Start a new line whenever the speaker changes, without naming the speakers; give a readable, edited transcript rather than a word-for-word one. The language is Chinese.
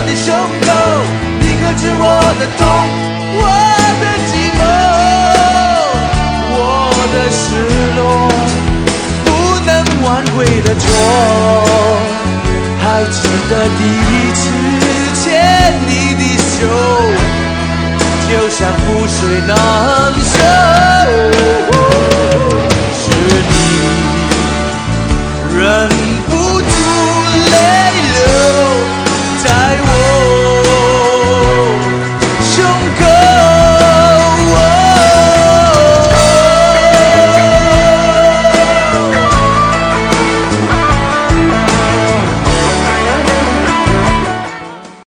的胸口，你可知我的痛，我的寂寞，我的失落，不能挽回的错。还记得第一次牵你的手，就像覆水难收。